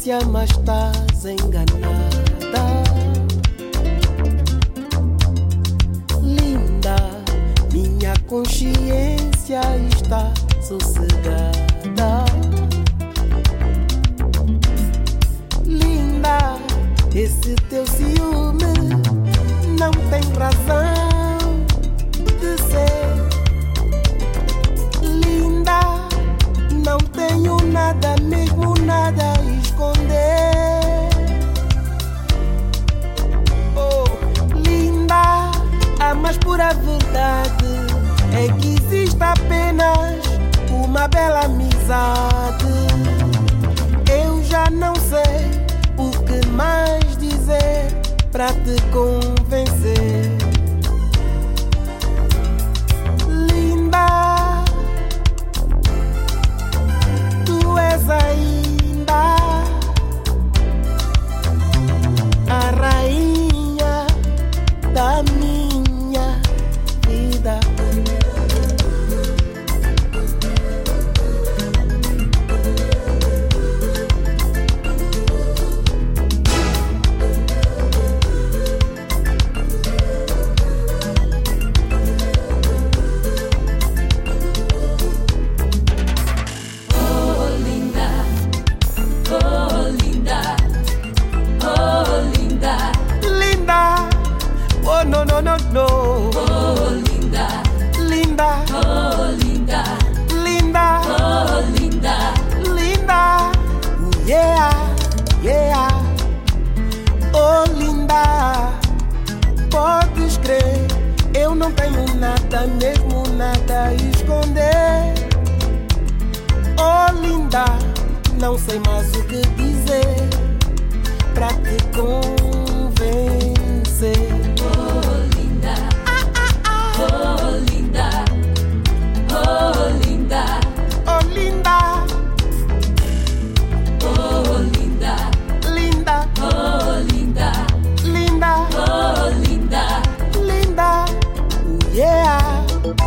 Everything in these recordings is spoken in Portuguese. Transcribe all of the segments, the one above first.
mas estás enganada. Linda, minha consciência está sossegada. Linda, esse teu ciúme não tem razão de ser. Linda, não tenho nada, mesmo nada a esconder. Oh, linda, a mais pura verdade é que existe apenas uma bela amizade. Eu já não sei o que mais dizer pra te convencer. Linda, tu és ainda a rainha da minha vida. No. Oh, linda. Linda. Oh, linda. Linda. Oh, linda. Linda. Yeah, yeah. Oh, linda. Podes crer, eu não tenho nada, mesmo nada a esconder. Oh, linda, não sei mais o que dizer pra te convencer. Oh, linda. Oh, linda. Oh, linda. Oh, linda. Linda. Oh, linda. Linda. Oh, linda. Linda. Yeah.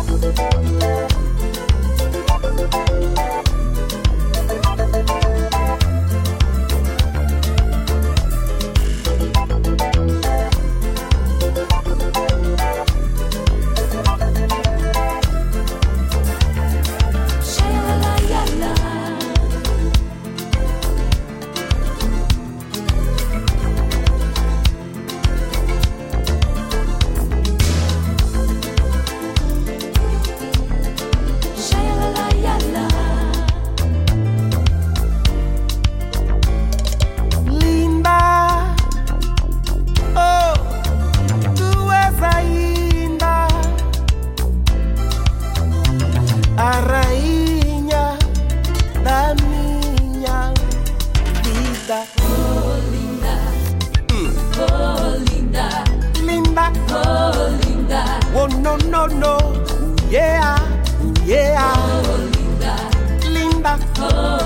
A rainha da minha vida. Oh, linda. Oh, linda. Linda. Oh, linda. Oh, no, no, no. Yeah, yeah. Oh, linda. Linda. Oh,